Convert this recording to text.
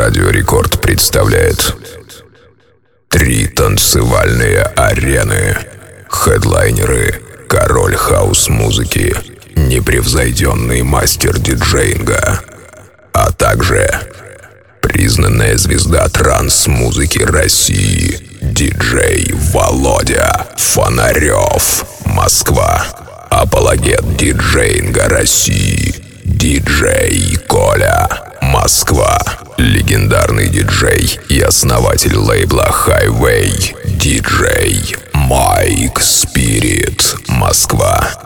Радио Рекорд представляет 3 танцевальные арены. Хедлайнеры, король хаус-музыки, непревзойденный мастер диджеинга, а также признанная звезда транс-музыки России, диджей Володя Фонарев, Москва. Апологет диджеинга России, диджей Коля, Москва. Легендарный диджей и основатель лейбла Highway, диджей Майк Спирит, Москва.